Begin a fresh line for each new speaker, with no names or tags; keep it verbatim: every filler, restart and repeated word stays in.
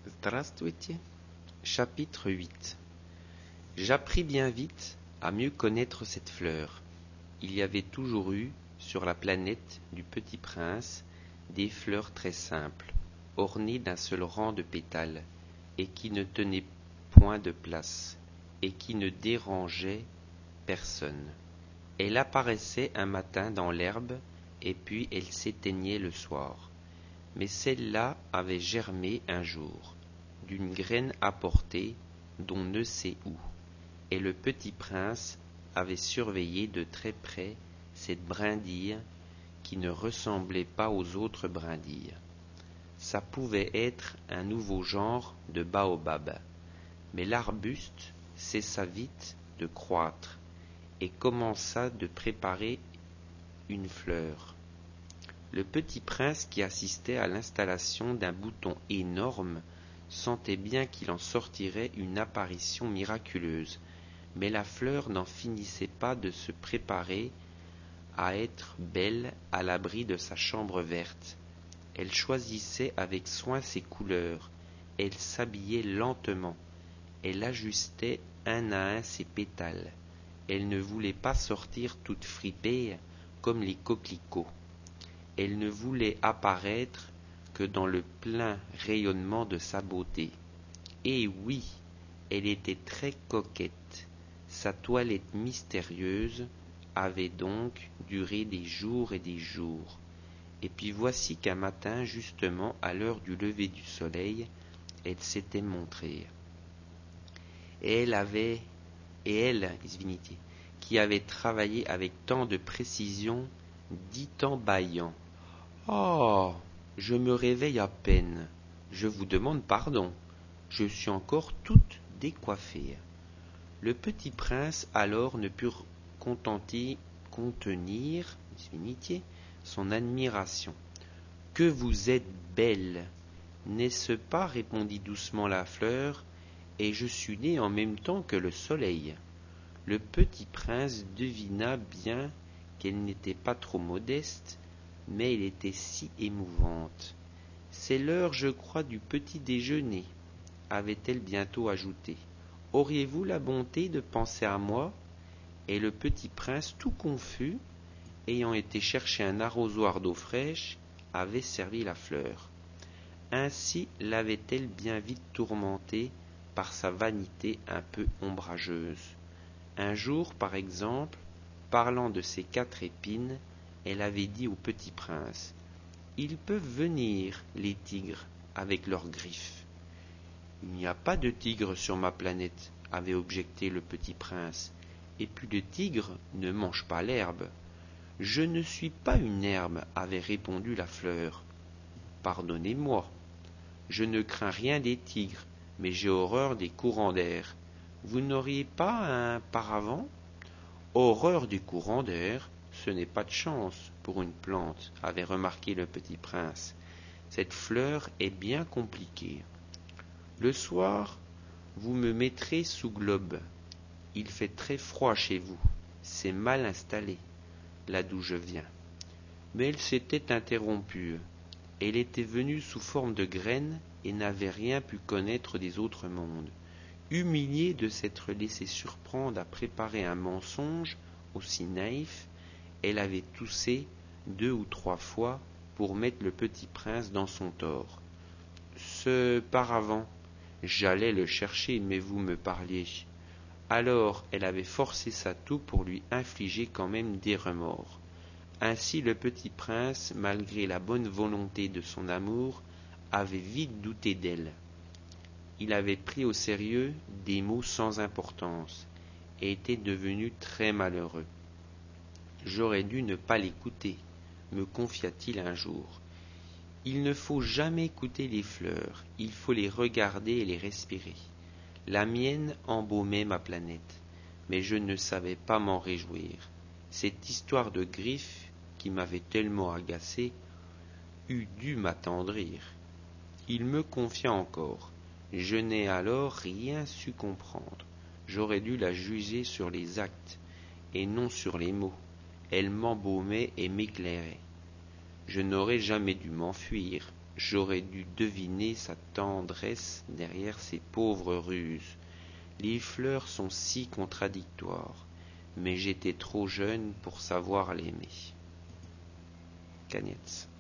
Здравствуйте. Chapitre huit. J'appris bien vite à mieux connaître cette fleur. Il y avait toujours eu, sur la planète du Petit Prince, des fleurs très simples, ornées d'un seul rang de pétales, et qui ne tenaient point de place, et qui ne dérangeaient personne. Elle apparaissait un matin dans l'herbe, et puis elle s'éteignait le soir. Mais celle-là avait germé un jour, d'une graine apportée d'on ne sait où, et le Petit Prince avait surveillé de très près cette brindille qui ne ressemblait pas aux autres brindilles. Ça pouvait être un nouveau genre de baobab, mais l'arbuste cessa vite de croître et commença de préparer une fleur. Le Petit Prince, qui assistait à l'installation d'un bouton énorme, sentait bien qu'il en sortirait une apparition miraculeuse, mais la fleur n'en finissait pas de se préparer à être belle à l'abri de sa chambre verte. Elle choisissait avec soin ses couleurs, elle s'habillait lentement, elle ajustait un à un ses pétales, elle ne voulait pas sortir toute fripée comme les coquelicots. Elle ne voulait apparaître que dans le plein rayonnement de sa beauté. Et oui, elle était très coquette. Sa toilette mystérieuse avait donc duré des jours et des jours. Et puis voici qu'un matin, justement à l'heure du lever du soleil, elle s'était montrée. Et elle avait, et elle, Svinity, qui avait travaillé avec tant de précision, dit en bâillant: Oh, je me réveille à peine. Je vous demande pardon. Je suis encore toute décoiffée. Le Petit Prince alors ne put contenter, contenir son admiration. Que vous êtes belle, n'est-ce pas? Répondit doucement la fleur, et je suis née en même temps que le soleil. Le Petit Prince devina bien qu'elle n'était pas trop modeste, mais elle était si émouvante. C'est l'heure, je crois, du petit déjeuner, avait-elle bientôt ajouté. Auriez-vous la bonté de penser à moi? Et le Petit Prince, tout confus, ayant été chercher un arrosoir d'eau fraîche, avait servi la fleur. Ainsi l'avait-elle bien vite tourmentée par sa vanité un peu ombrageuse. Un jour, par exemple, parlant de ses quatre épines, elle avait dit au Petit Prince: « Ils peuvent venir, les tigres, avec leurs griffes. » « Il n'y a pas de tigres sur ma planète, » avait objecté le Petit Prince, « et puis le tigre ne mange pas l'herbe. »« Je ne suis pas une herbe, » avait répondu la fleur. « Pardonnez-moi, je ne crains rien des tigres, mais j'ai horreur des courants d'air. Vous n'auriez pas un paravent? »« Horreur des courants d'air, ce n'est pas de chance pour une plante, » avait remarqué le Petit Prince. Cette fleur est bien compliquée. Le soir, vous me mettrez sous globe. Il fait très froid chez vous, c'est mal installé, là d'où je viens. Mais elle s'était interrompue. Elle était venue sous forme de graine et n'avait rien pu connaître des autres mondes. Humiliée de s'être laissée surprendre à préparer un mensonge aussi naïf, elle avait toussé deux ou trois fois pour mettre le Petit Prince dans son tort. Ce paravent, j'allais le chercher, mais vous me parliez. Alors elle avait forcé sa toux pour lui infliger quand même des remords. Ainsi le Petit Prince, malgré la bonne volonté de son amour, avait vite douté d'elle. Il avait pris au sérieux des mots sans importance et était devenu très malheureux. J'aurais dû ne pas l'écouter, me confia-t-il un jour. Il ne faut jamais écouter les fleurs, il faut les regarder et les respirer. La mienne embaumait ma planète, mais je ne savais pas m'en réjouir. Cette histoire de griffes, qui m'avait tellement agacé, eût dû m'attendrir. Il me confia encore. Je n'ai alors rien su comprendre. J'aurais dû la juger sur les actes, et non sur les mots. Elle m'embaumait et m'éclairait. Je n'aurais jamais dû m'enfuir. j'aurais dû deviner sa tendresse derrière ses pauvres ruses. Les fleurs sont si contradictoires, mais j'étais trop jeune pour savoir l'aimer. Cagnetz.